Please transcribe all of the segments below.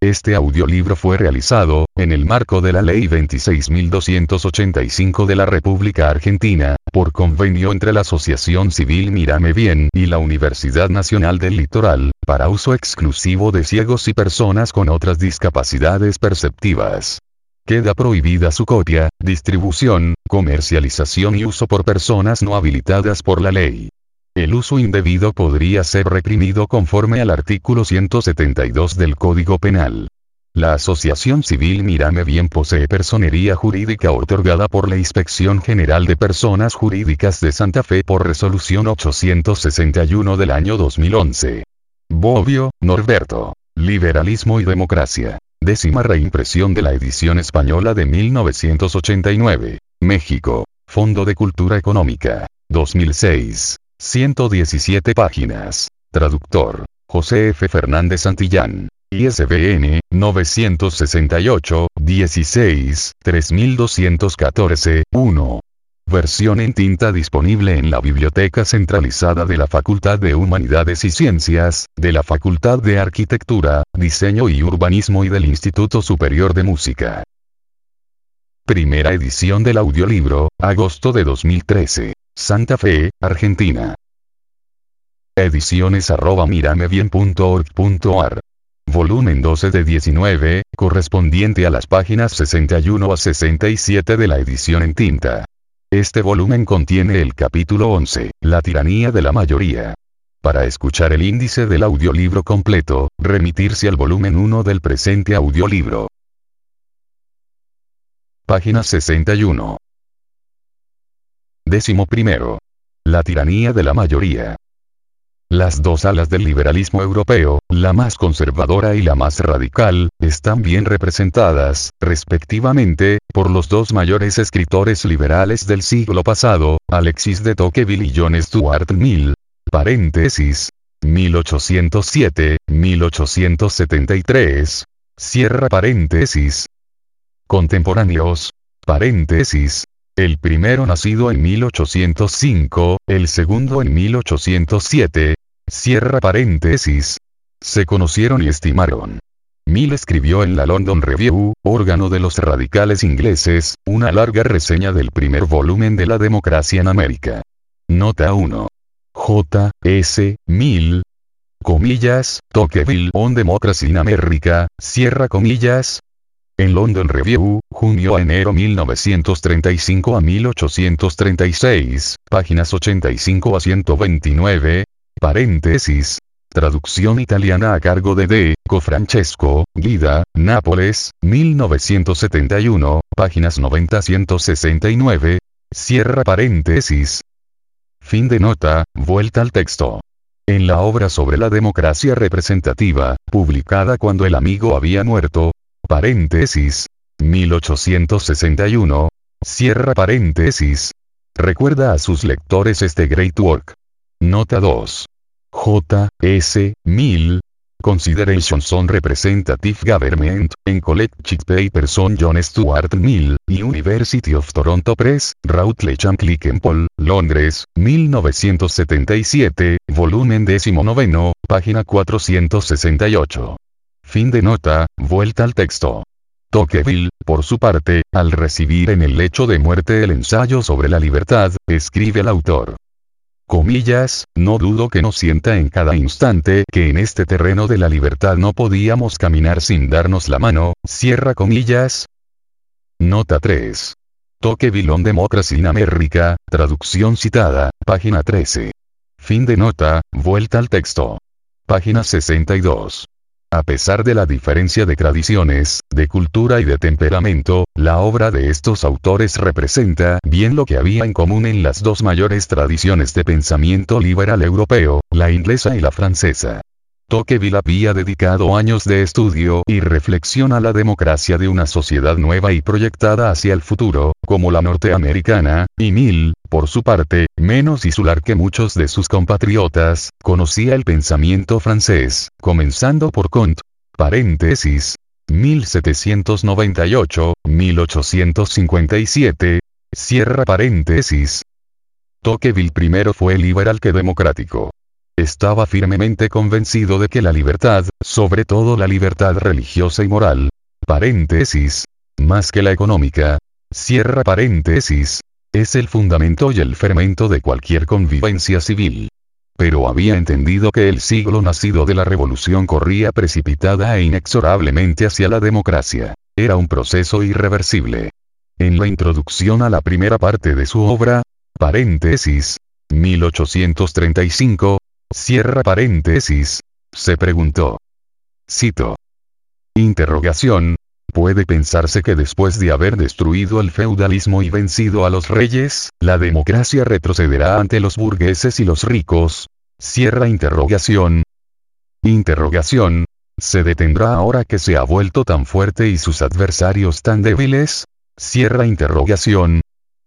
Este audiolibro fue realizado, en el marco de la Ley 26.285 de la República Argentina, por convenio entre la Asociación Civil Mírame Bien y la Universidad Nacional del Litoral, para uso exclusivo de ciegos y personas con otras discapacidades perceptivas. Queda prohibida su copia, distribución, comercialización y uso por personas no habilitadas por la ley. El uso indebido podría ser reprimido conforme al artículo 172 del Código Penal. La Asociación Civil Mírame Bien posee personería jurídica otorgada por la Inspección General de Personas Jurídicas de Santa Fe por resolución 861 del año 2011. Bobbio, Norberto. Liberalismo y democracia. 10ª reimpresión de la edición española de 1989. México. Fondo de Cultura Económica. 2006. 117 páginas. Traductor: José F. Fernández Santillán. ISBN: 968-16-3214-1. Versión en tinta disponible en la Biblioteca Centralizada de la Facultad de Humanidades y Ciencias, de la Facultad de Arquitectura, Diseño y Urbanismo y del Instituto Superior de Música. Primera edición del audiolibro, agosto de 2013. Santa Fe, Argentina. Ediciones@miramebien.org.ar. Volumen 12 de 19, correspondiente a las páginas 61 a 67 de la edición en tinta. Este volumen contiene el capítulo 11, La tiranía de la mayoría. Para escuchar el índice del audiolibro completo, remitirse al volumen 1 del presente audiolibro. Página 61. 11. La tiranía de la mayoría. Las dos alas del liberalismo europeo, la más conservadora y la más radical, están bien representadas, respectivamente, por los dos mayores escritores liberales del siglo pasado, Alexis de Tocqueville y John Stuart Mill. Paréntesis. 1807-1873. Cierra paréntesis. Contemporáneos. Paréntesis. El primero nacido en 1805, el segundo en 1807. Cierra paréntesis. Se conocieron y estimaron. Mill escribió en la London Review, órgano de los radicales ingleses, una larga reseña del primer volumen de La democracia en América. Nota 1. J. S. Mill. Comillas, Tocqueville on Democracy in America, cierra comillas. En London Review, junio a enero 1935 a 1836, páginas 85 a 129, paréntesis. Traducción italiana a cargo de D. Cofrancesco, Guida, Nápoles, 1971, páginas 90 a 169, cierra paréntesis. Fin de nota, vuelta al texto. En la obra sobre la democracia representativa, publicada cuando el amigo había muerto, paréntesis, 1861, cierra paréntesis, recuerda a sus lectores este great work. Nota 2. J. S. Mill. Considerations on Representative Government, en Collected Papers on John Stuart Mill, University of Toronto Press, Routledge and Clickenpole, Londres, 1977, volumen 19, página 468. Fin de nota, vuelta al texto. Tocqueville, por su parte, al recibir en el lecho de muerte el ensayo sobre la libertad, escribe al autor. Comillas, no dudo que nos sienta en cada instante que en este terreno de la libertad no podíamos caminar sin darnos la mano, cierra comillas. Nota 3. Tocqueville on Democracy in America, traducción citada, página 13. Fin de nota, vuelta al texto. Página 62. A pesar de la diferencia de tradiciones, de cultura y de temperamento, la obra de estos autores representa bien lo que había en común en las dos mayores tradiciones de pensamiento liberal europeo, la inglesa y la francesa. Tocqueville había dedicado años de estudio y reflexión a la democracia de una sociedad nueva y proyectada hacia el futuro, como la norteamericana, y Mill, por su parte, menos insular que muchos de sus compatriotas, conocía el pensamiento francés, comenzando por Comte, paréntesis, 1798-1857, cierra paréntesis. Tocqueville primero fue liberal que democrático. Estaba firmemente convencido de que la libertad, sobre todo la libertad religiosa y moral, paréntesis, más que la económica, cierra paréntesis, es el fundamento y el fermento de cualquier convivencia civil. Pero había entendido que el siglo nacido de la revolución corría precipitada e inexorablemente hacia la democracia. Era un proceso irreversible. En la introducción a la primera parte de su obra, paréntesis, 1835, cierra paréntesis, se preguntó. Cito. Interrogación. ¿Puede pensarse que después de haber destruido el feudalismo y vencido a los reyes, la democracia retrocederá ante los burgueses y los ricos? Cierra interrogación. Interrogación. ¿Se detendrá ahora que se ha vuelto tan fuerte y sus adversarios tan débiles? Cierra interrogación.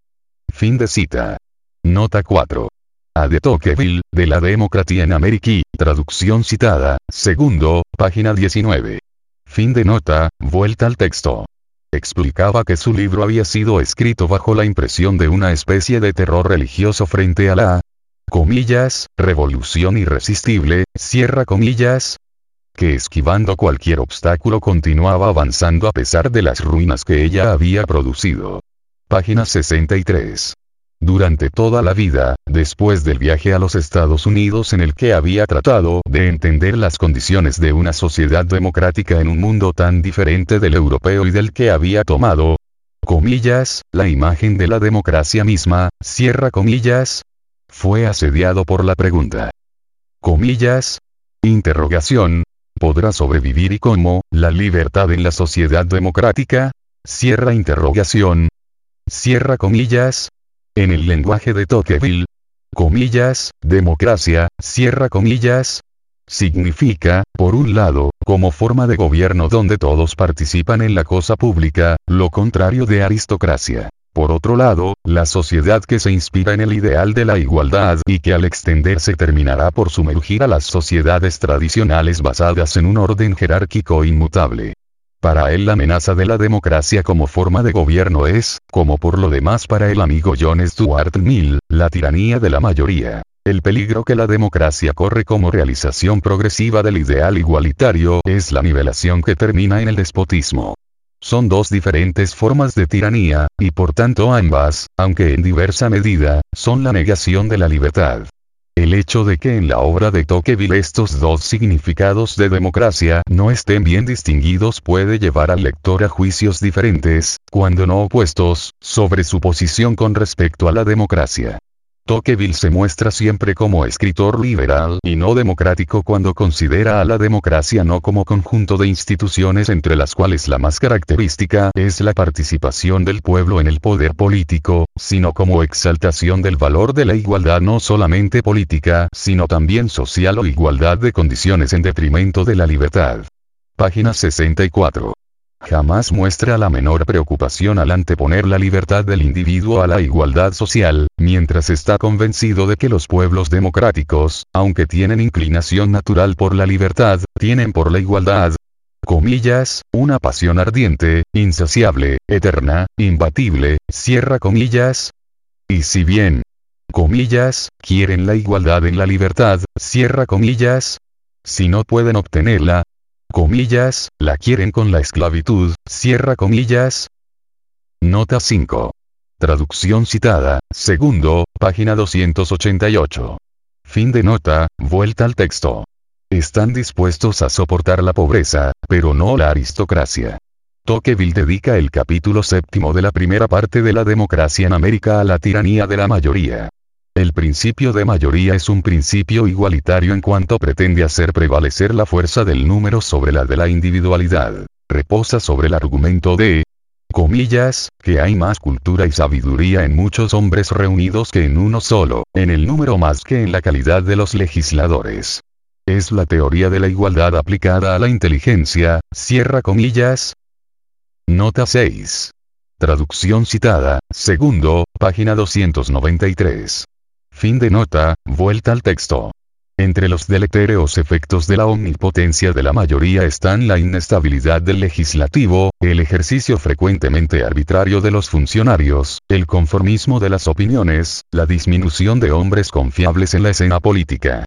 Fin de cita. Nota 4. A de Tocqueville, de la Democracia en América, traducción citada, segundo, página 19. Fin de nota, vuelta al texto. Explicaba que su libro había sido escrito bajo la impresión de una especie de terror religioso frente a la, comillas, revolución irresistible, cierra comillas, que esquivando cualquier obstáculo continuaba avanzando a pesar de las ruinas que ella había producido. Página 63. Durante toda la vida, después del viaje a los Estados Unidos en el que había tratado de entender las condiciones de una sociedad democrática en un mundo tan diferente del europeo y del que había tomado, comillas, la imagen de la democracia misma, cierra comillas, fue asediado por la pregunta. Comillas. Interrogación. ¿Podrá sobrevivir y cómo, la libertad en la sociedad democrática? Cierra interrogación. Cierra comillas. En el lenguaje de Tocqueville, comillas, democracia, cierra comillas, significa, por un lado, como forma de gobierno donde todos participan en la cosa pública, lo contrario de aristocracia. Por otro lado, la sociedad que se inspira en el ideal de la igualdad y que al extenderse terminará por sumergir a las sociedades tradicionales basadas en un orden jerárquico inmutable. Para él la amenaza de la democracia como forma de gobierno es, como por lo demás para el amigo John Stuart Mill, la tiranía de la mayoría. El peligro que la democracia corre como realización progresiva del ideal igualitario es la nivelación que termina en el despotismo. Son dos diferentes formas de tiranía, y por tanto ambas, aunque en diversa medida, son la negación de la libertad. El hecho de que en la obra de Tocqueville estos dos significados de democracia no estén bien distinguidos puede llevar al lector a juicios diferentes, cuando no opuestos, sobre su posición con respecto a la democracia. Tocqueville se muestra siempre como escritor liberal y no democrático cuando considera a la democracia no como conjunto de instituciones entre las cuales la más característica es la participación del pueblo en el poder político, sino como exaltación del valor de la igualdad no solamente política, sino también social o igualdad de condiciones en detrimento de la libertad. Página 64. Jamás muestra la menor preocupación al anteponer la libertad del individuo a la igualdad social, mientras está convencido de que los pueblos democráticos, aunque tienen inclinación natural por la libertad, tienen por la igualdad, comillas, una pasión ardiente, insaciable, eterna, imbatible, cierra comillas. Y si bien, comillas, quieren la igualdad en la libertad, cierra comillas, si no pueden obtenerla, comillas, la quieren con la esclavitud, cierra comillas. Nota 5. Traducción citada, segundo, página 288. Fin de nota, vuelta al texto. Están dispuestos a soportar la pobreza, pero no la aristocracia. Tocqueville dedica el capítulo 7 de la primera parte de la democracia en América a la tiranía de la mayoría. El principio de mayoría es un principio igualitario en cuanto pretende hacer prevalecer la fuerza del número sobre la de la individualidad. Reposa sobre el argumento de, comillas, que hay más cultura y sabiduría en muchos hombres reunidos que en uno solo, en el número más que en la calidad de los legisladores. Es la teoría de la igualdad aplicada a la inteligencia, cierra comillas. Nota 6. Traducción citada, segundo, página 293. Fin de nota, vuelta al texto. Entre los deletéreos efectos de la omnipotencia de la mayoría están la inestabilidad del legislativo, el ejercicio frecuentemente arbitrario de los funcionarios, el conformismo de las opiniones, la disminución de hombres confiables en la escena política.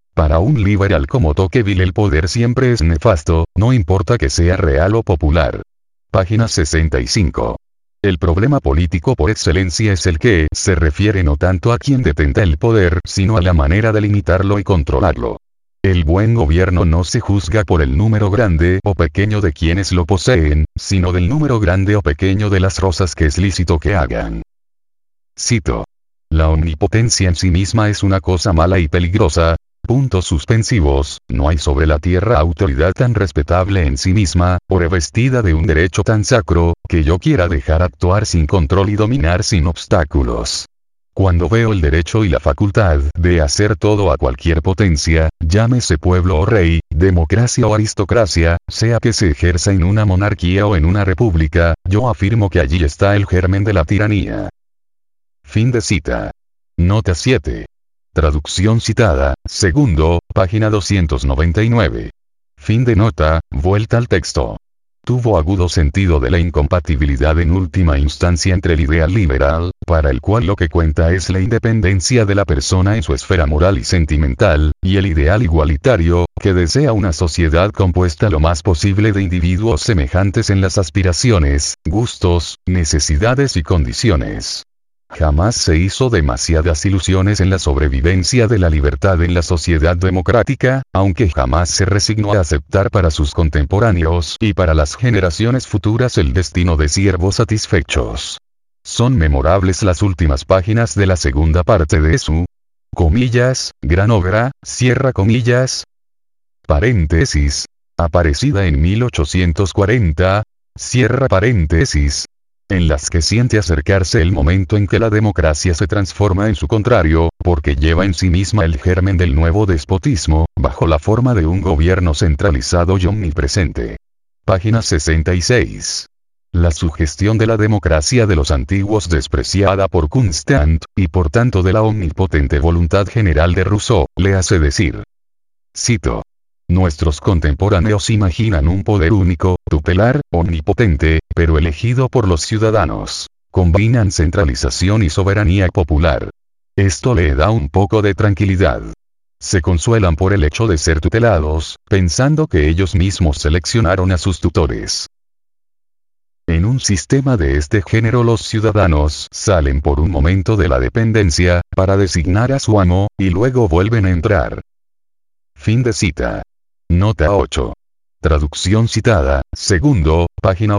Para un liberal como Tocqueville el poder siempre es nefasto, no importa que sea real o popular. Página 65. El problema político por excelencia es el que se refiere no tanto a quien detenta el poder, sino a la manera de limitarlo y controlarlo. El buen gobierno no se juzga por el número grande o pequeño de quienes lo poseen, sino del número grande o pequeño de las cosas que es lícito que hagan. Cito. La omnipotencia en sí misma es una cosa mala y peligrosa. Puntos suspensivos, no hay sobre la tierra autoridad tan respetable en sí misma, o revestida de un derecho tan sacro, que yo quiera dejar actuar sin control y dominar sin obstáculos. Cuando veo el derecho y la facultad de hacer todo a cualquier potencia, llámese pueblo o rey, democracia o aristocracia, sea que se ejerza en una monarquía o en una república, yo afirmo que allí está el germen de la tiranía. Fin de cita. Nota 7. Traducción citada, segundo, página 299. Fin de nota, vuelta al texto. Tuvo agudo sentido de la incompatibilidad en última instancia entre el ideal liberal, para el cual lo que cuenta es la independencia de la persona en su esfera moral y sentimental, y el ideal igualitario, que desea una sociedad compuesta lo más posible de individuos semejantes en las aspiraciones, gustos, necesidades y condiciones. Jamás se hizo demasiadas ilusiones en la sobrevivencia de la libertad en la sociedad democrática, aunque jamás se resignó a aceptar para sus contemporáneos y para las generaciones futuras el destino de siervos satisfechos. Son memorables las últimas páginas de la segunda parte de su gran obra, cierra comillas, paréntesis, aparecida en 1840, cierra paréntesis, en las que siente acercarse el momento en que la democracia se transforma en su contrario, porque lleva en sí misma el germen del nuevo despotismo, bajo la forma de un gobierno centralizado y omnipresente. Página 66. La sugestión de la democracia de los antiguos despreciada por Constant, y por tanto de la omnipotente voluntad general de Rousseau, le hace decir. Cito. Nuestros contemporáneos imaginan un poder único, tutelar, omnipotente, pero elegido por los ciudadanos. Combinan centralización y soberanía popular. Esto le da un poco de tranquilidad. Se consuelan por el hecho de ser tutelados, pensando que ellos mismos seleccionaron a sus tutores. En un sistema de este género los ciudadanos salen por un momento de la dependencia, para designar a su amo, y luego vuelven a entrar. Fin de cita. Nota 8. Traducción citada, segundo, página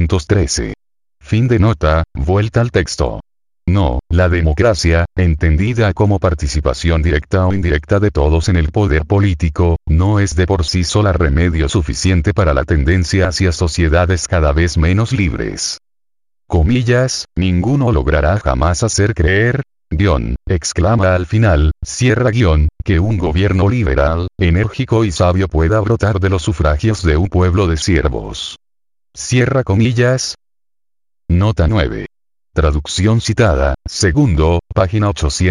813. Fin de nota, vuelta al texto. No, la democracia, entendida como participación directa o indirecta de todos en el poder político, no es de por sí sola remedio suficiente para la tendencia hacia sociedades cada vez menos libres. Comillas, ninguno logrará jamás hacer creer, exclama al final, cierra que un gobierno liberal, enérgico y sabio pueda brotar de los sufragios de un pueblo de siervos. Cierra comillas. Nota 9. Traducción citada, segundo, página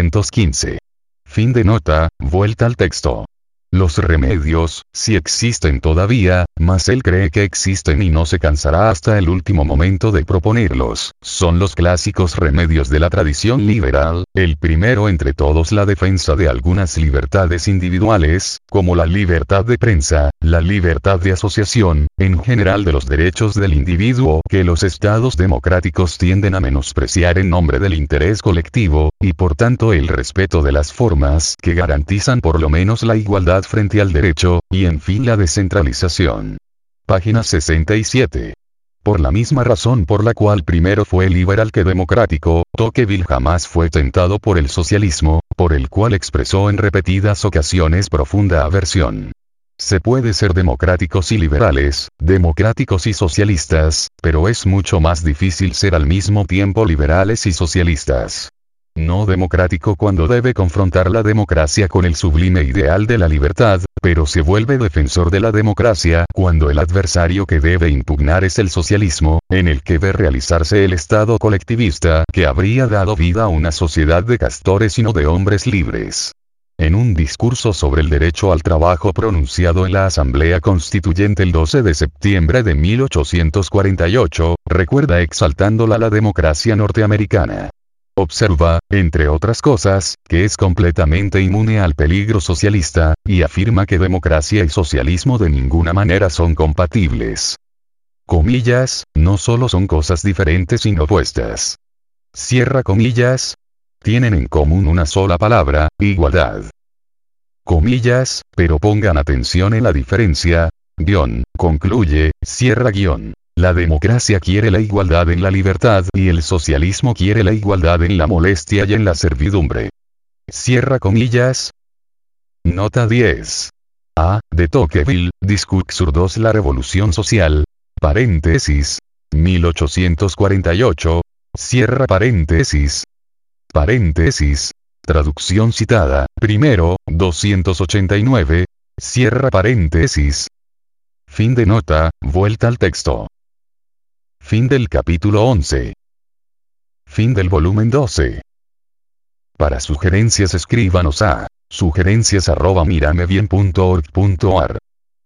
815. Fin de nota, vuelta al texto. Los remedios, si existen todavía, mas él cree que existen y no se cansará hasta el último momento de proponerlos, son los clásicos remedios de la tradición liberal, el primero entre todos la defensa de algunas libertades individuales, como la libertad de prensa, la libertad de asociación, en general de los derechos del individuo que los estados democráticos tienden a menospreciar en nombre del interés colectivo, y por tanto el respeto de las formas que garantizan por lo menos la igualdad frente al derecho, y en fin la descentralización. Página 67. Por la misma razón por la cual primero fue liberal que democrático, Tocqueville jamás fue tentado por el socialismo, por el cual expresó en repetidas ocasiones profunda aversión. Se puede ser democráticos y liberales, democráticos y socialistas, pero es mucho más difícil ser al mismo tiempo liberales y socialistas. No democrático cuando debe confrontar la democracia con el sublime ideal de la libertad, pero se vuelve defensor de la democracia cuando el adversario que debe impugnar es el socialismo, en el que ve realizarse el Estado colectivista que habría dado vida a una sociedad de castores y no de hombres libres. En un discurso sobre el derecho al trabajo pronunciado en la Asamblea Constituyente el 12 de septiembre de 1848, recuerda exaltándola la democracia norteamericana. Observa, entre otras cosas, que es completamente inmune al peligro socialista, y afirma que democracia y socialismo de ninguna manera son compatibles. Comillas, no solo son cosas diferentes sino opuestas. Cierra comillas. Tienen en común una sola palabra, igualdad. Comillas, pero pongan atención en la diferencia. Concluye, cierra guión. La democracia quiere la igualdad en la libertad y el socialismo quiere la igualdad en la molestia y en la servidumbre. Cierra comillas. Nota 10. A. De Tocqueville, Discours sur la Revolución Social. Paréntesis. 1848. Cierra paréntesis. Paréntesis. Traducción citada. Primero, 289. Cierra paréntesis. Fin de nota, vuelta al texto. Fin del capítulo 11. Fin del volumen 12. Para sugerencias escríbanos a sugerencias@miramebien.org.ar